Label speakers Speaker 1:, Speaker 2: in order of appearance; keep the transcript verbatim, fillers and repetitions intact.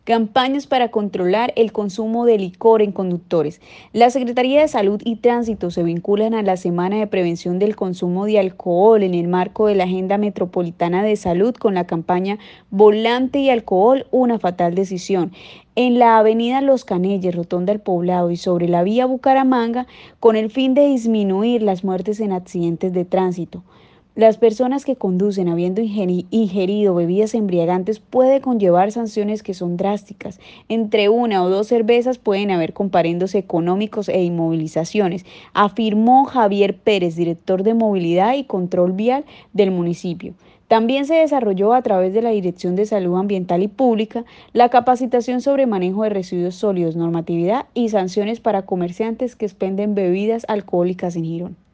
Speaker 1: campañas para controlar el consumo de licor en conductores. La Secretaría de Salud y Tránsito se vinculan a la Semana de Prevención del Consumo de Alcohol en el marco de la Agenda Metropolitana de Salud con la campaña Volante y Alcohol, una fatal decisión. En la avenida Los Canelles, Rotonda El Poblado y sobre la vía Bucaramanga, con el fin de disminuir las muertes en accidentes de tránsito. Las personas que conducen habiendo ingeri- ingerido bebidas embriagantes puede conllevar sanciones que son drásticas. Entre una o dos cervezas pueden haber comparendos económicos e inmovilizaciones, afirmó Javier Pérez, director de Movilidad y Control Vial del municipio. También se desarrolló a través de la Dirección de Salud Ambiental y Pública la capacitación sobre manejo de residuos sólidos, normatividad y sanciones para comerciantes que expenden bebidas alcohólicas en Girón.